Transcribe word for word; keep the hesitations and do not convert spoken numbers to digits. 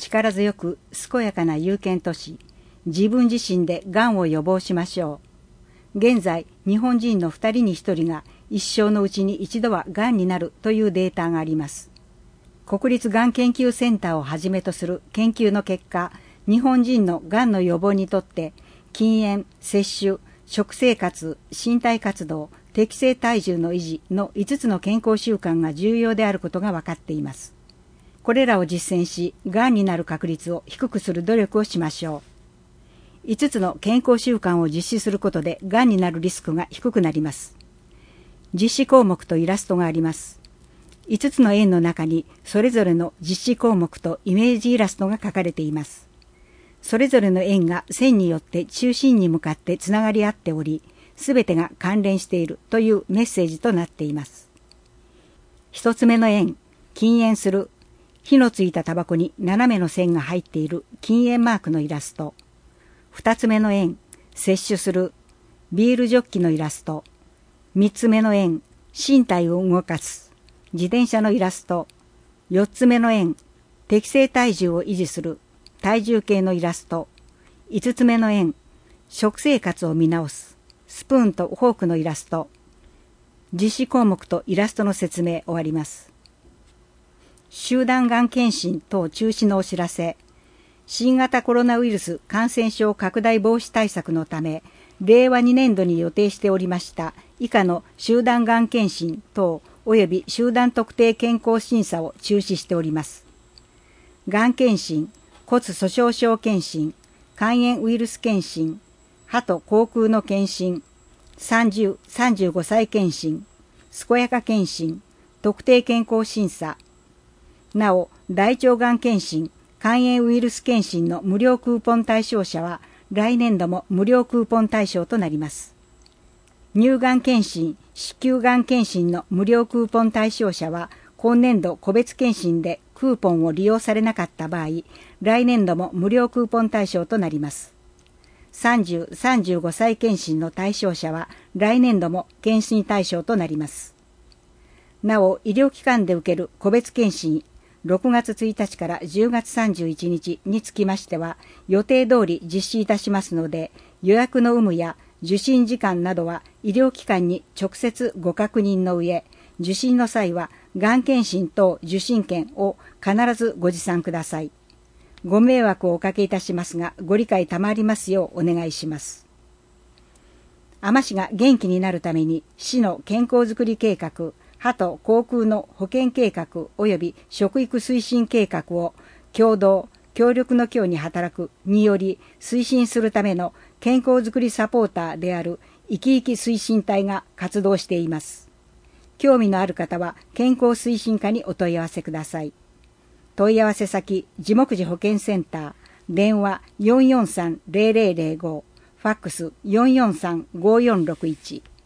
力強く健やかな有権とし、自分自身でがんを予防しましょう。現在、日本人のふたりにひとりが一生のうちに一度はがんになるというデータがあります。国立がん研究センターをはじめとする研究の結果、日本人のがんの予防にとって、禁煙、摂取、食生活、身体活動、適正体重の維持のいつつの健康習慣が重要であることが分かっています。これらを実践し、がんになる確率を低くする努力をしましょう。いつつの健康習慣を実施することで、がんになるリスクが低くなります。実施項目とイラストがあります。いつつの円の中に、それぞれの実施項目とイメージイラストが書かれています。それぞれの円が線によって中心に向かってつながり合っており、すべてが関連しているというメッセージとなっています。一つ目の円、禁煙する。火のついたタバコに斜めの線が入っている禁煙マークのイラスト。二つ目の円、摂取する。ビールジョッキのイラスト。三つ目の円、身体を動かす。自転車のイラスト。四つ目の円、適正体重を維持する。体重計のイラスト。五つ目の円、食生活を見直す。スプーンとフォークのイラスト。実施項目とイラストの説明終わります。集団がん検診等中止のお知らせ。新型コロナウイルス感染症拡大防止対策のため、れいわにねんどに予定しておりました以下の集団がん検診等及び集団特定健康審査を中止しております。がん検診、骨粗しょう症検診、肝炎ウイルス検診、歯と口腔の検診、さんじゅう、さんじゅうごさい検診、健やか検診、特定健康審査。なお、大腸がん検診、肝炎ウイルス検診の無料クーポン対象者は、来年度も無料クーポン対象となります。乳がん検診、子宮がん検診の無料クーポン対象者は、今年度個別検診でクーポンを利用されなかった場合、来年度も無料クーポン対象となります。さんじゅう、さんじゅうごさい検診の対象者は、来年度も検診対象となります。なお、医療機関で受ける個別検診、ろくがつついたちからじゅうがつさんじゅういちにちにつきましては、予定通り実施いたしますので、予約の有無や受診時間などは医療機関に直接ご確認の上、受診の際は、がん検診等受診券を必ずご持参ください。ご迷惑をおかけいたしますが、ご理解賜りますようお願いします。海士が元気になるために、市の健康づくり計画、歯と口腔の保健計画及び食育推進計画を共同、協力の協に働くにより推進するための健康づくりサポーターであるいきいき推進隊が活動しています。興味のある方は健康推進課にお問い合わせください。問い合わせ先、地目寺保健センター、電話 よんよんさんゼロゼロゼロご、ファックス よんよんさんごよんろくいち。